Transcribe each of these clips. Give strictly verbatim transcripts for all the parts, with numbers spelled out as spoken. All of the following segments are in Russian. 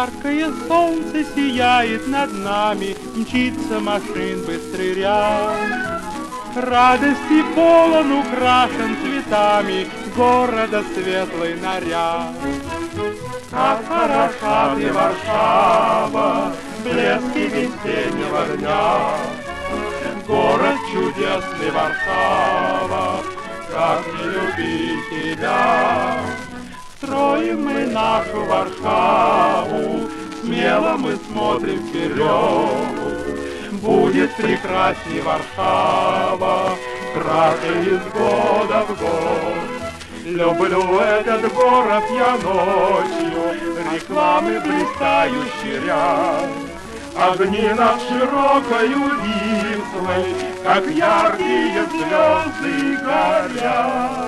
Яркое солнце сияет над нами, мчится машин быстрый ряд. Радости полон украшен цветами города светлый наряд. Как хороша ты, Варшава, блески весеннего дня. Город чудесный, Варшава, как не любить тебя. Строим мы нашу Варшаву, смело мы смотрим вперед. Будет прекрасней Варшава, краше из года в год. Люблю этот город я ночью, рекламы блистающий ряд. Огни над широкою Вислой, как яркие звезды горят.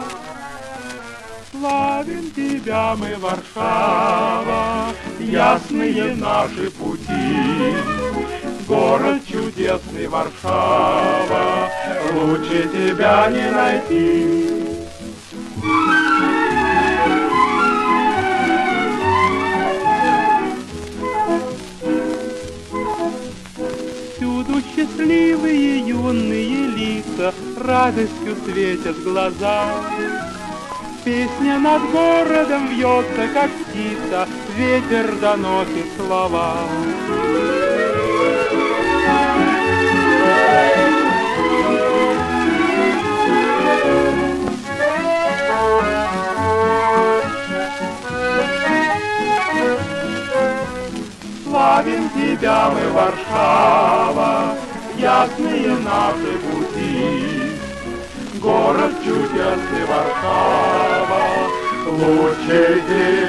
Славим тебя мы, Варшава, ясные наши пути. Город чудесный, Варшава, лучше тебя не найти. Всюду счастливые юные лица, радостью светят глаза. Песня над городом вьется, как птица, ветер доносит слова. Славим тебя мы, Варшава, ясные наши пути. Город чудесный, Варшава, лучший день.